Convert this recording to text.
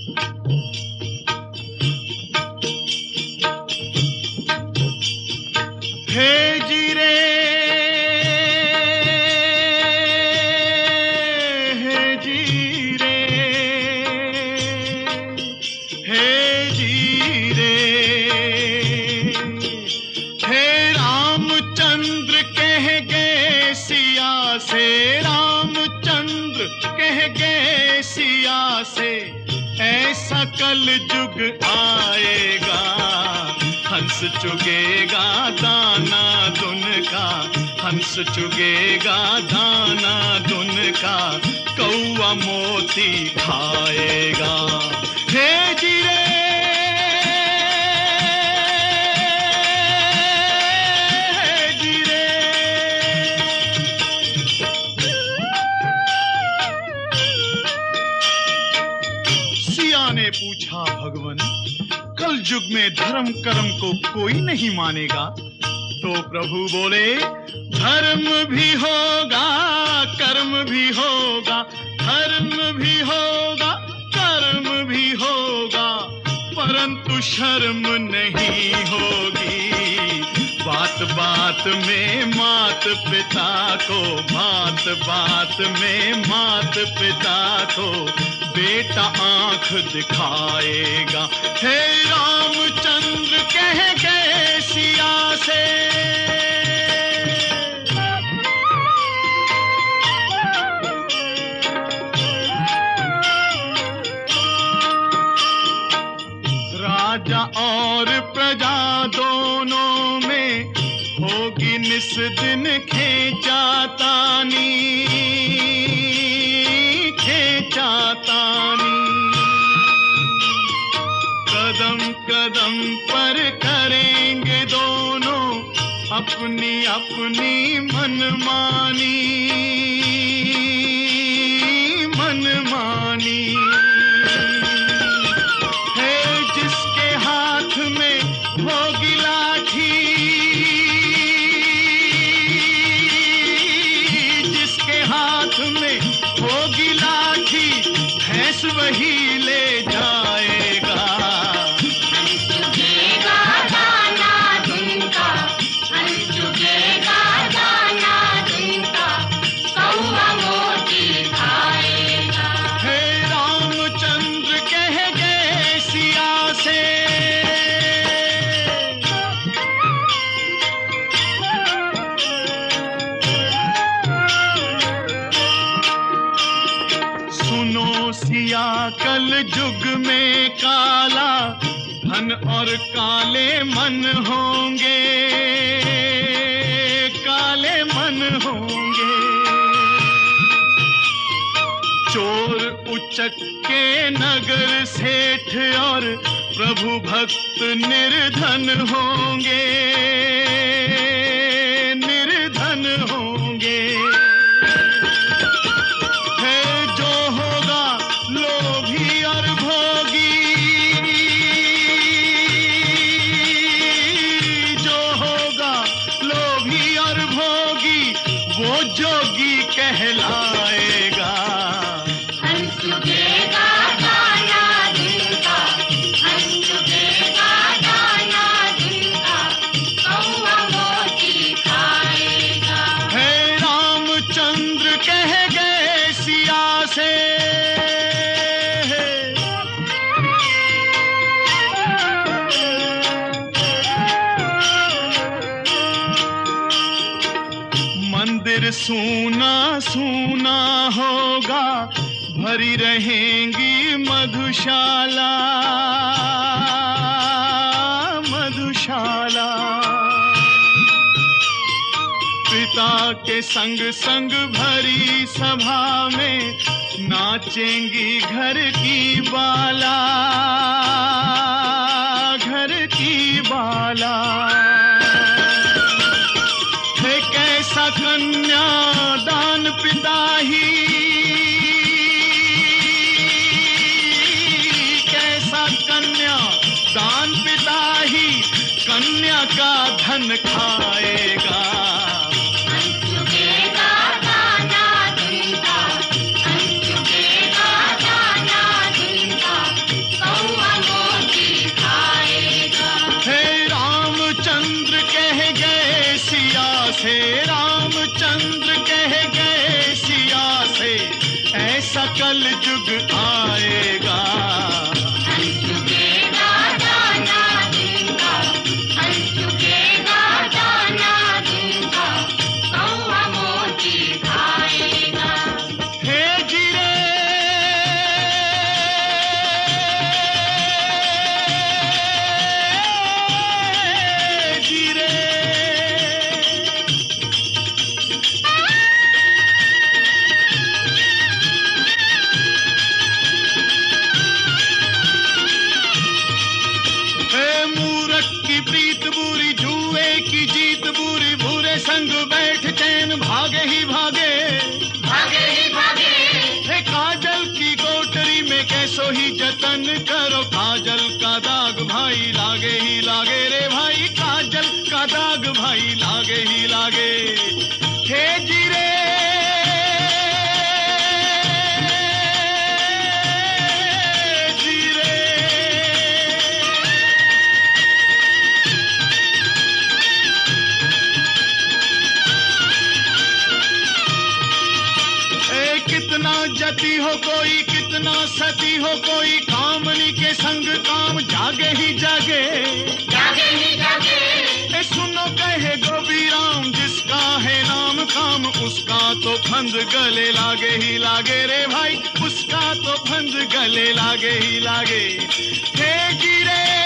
हे जीरे हे जीरे हे जीरे हे रामचंद्र कह गए सिया से, रामचंद्र कह गए सिया से, ऐसा कल जुग आएगा, हंस चुगेगा दाना दुन का, हंस चुगेगा दाना दुन का, कौवा मोती खाएगा। हे जीरे हे जीरे। सिया ने पूछा, भगवन कल युग में धर्म कर्म को कोई नहीं मानेगा? तो प्रभु बोले, धर्म भी होगा कर्म भी होगा, धर्म भी होगा कर्म भी होगा, परंतु शर्म नहीं होगी। बात बात में मात पिता को, बात बात में मात पिता को बेटा आंख दिखाएगा। हे रामचंद्र कह गए सिया से, राजा और प्रजा दोनों में होगी निस दिन खेचातानी, खेचातानी। कदम कदम पर करेंगे दोनों अपनी अपनी मनमानी, मनमानी। जिसके हाथ में होगी लाठी, जिसके हाथ में होगी लाठी, भैंस वही ले जाएगा। हंस चुगेगा दाना दुन का, हंस चुगेगा दाना दुन का, कौवा मोती खाएगा। हे रामचंद्र कह गए सिया से, सुनो सिया कल युग में काला धन और काले मन होंगे, काले मन होंगे। चोर उचक के नगर सेठ और प्रभु भक्त निर्धन होंगे, निर्धन होंगे। है जो होगा लोभी और भोगी, जो होगा लोभी और भोगी, वो जोगी कहलाएगा। हंस चुगेगा दाना दुन का, हंस चुगेगा दाना दुन का, कौवा मोती खाएगा। हे रामचंद्र कह गए सिया से, मंदिर सूना सूना होगा, भरी रहेंगी मधुशाला, मधुशाला। पिता के संग संग भरी सभा में नाचेंगी घर की बाला, घर की बाला। है कैसा कन्या दान पिता ही, कैसा कन्या दान पिता ही, कन्या का धन खाएगा। हंस चुगेगा दाना दुन का, हंस चुगेगा दाना दुन का, जुग आएगा। हंस चुकेगा दाना दूंगा, हंस चुकेगा दाना दूंगा, कौवा मोती खाएगा। हे जीरे जीरे की प्रीत बुरी, जुए की जीत बुरी, बुरे संग बैठ चैन भागे ही भागे, भागे ही भागे। हे काजल की कोठरी में कैसो ही जतन करो, काजल का दाग भाई लागे ही लागे रे भाई, काजल का दाग भाई लागे ही लागे। हे जीरे कितना जती हो कोई, कितना सती हो कोई, कामनी के संग काम जागे ही जागे, जागे ही जागे। ए सुनो कहे गोबी राम, जिसका है नाम काम, उसका तो फंद गले लागे ही लागे रे भाई, उसका तो फंद गले लागे ही लागे। हे जीरे